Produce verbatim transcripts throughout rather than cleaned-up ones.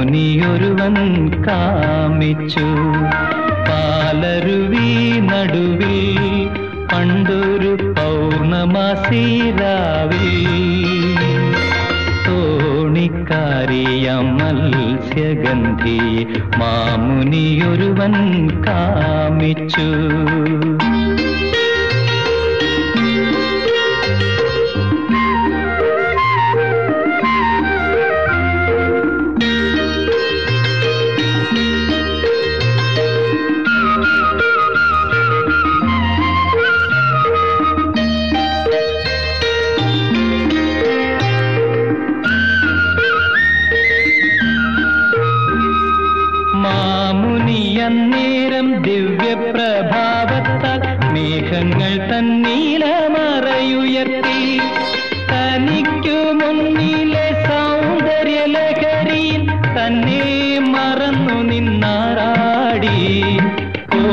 മാമുനിയൊരുവൻ കാമിച്ചു. പാലരുവി നടുവിൽ പണ്ടൊരു പൗർണമാസി രാവിൽ തോണിക്കാരിയാം മത്സ്യഗന്ധിയെ മാമുനിയൊരുവൻ കാമിച്ചു. മാമുനിയന്നേരം ദിവ്യപ്രഭാവത്താൽ മേഘങ്ങൾ തന്നീലമറയുയർത്തി. തനിക്കു മുന്നിലെ സൗന്ദര്യലഹരിയിൽ തന്നെ മറന്നു നിന്നാറാടി. ഓ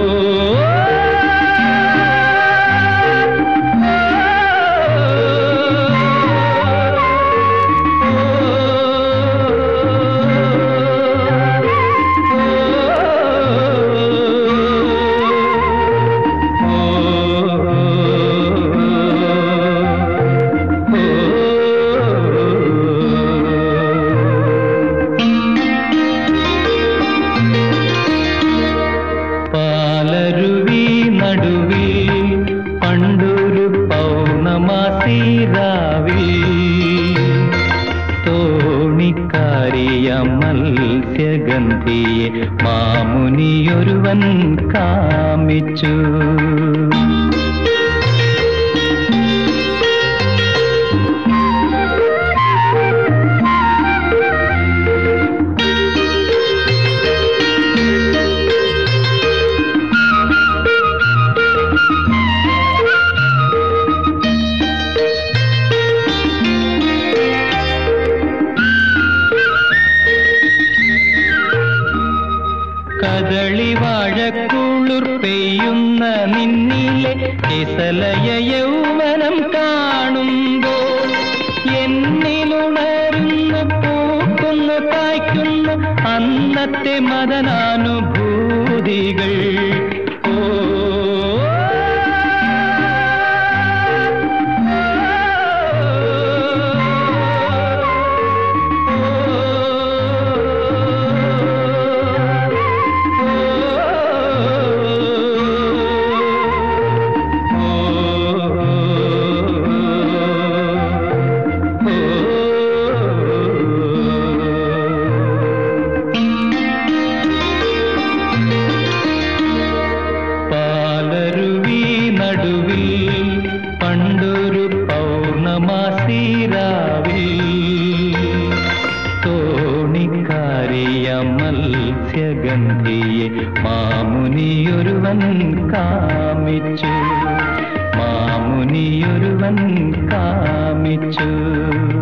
പാലരുവി നടുവിൽ പണ്ടൊരു പൗർണമാസി രാവിൽ തോണിക്കാരിയാം മത്സ്യഗന്ധിയെ മാമുനിയൊരുവൻ കാമിച്ചു. കദളി വാഴക്കുളിർ പെയ്യുന്ന നിന്നിലെ കിസലയ യൗവനം കാണുമ്പോൾ എന്നിലുണരുന്നു പൂക്കുന്നു കായ്ക്കുന്നു അന്നത്തെ മദനാനുഭൂതികൾ. ഓ നടുവിൽ പണ്ടൊരു പൗർണമാസി രാവിൽ തോണിക്കാരിയാം മത്സ്യഗന്ധിയെ മാമുനിയൊരുവൻ കാമിച്ചു. മാമുനിയൊരുവൻ കാമിച്ചു.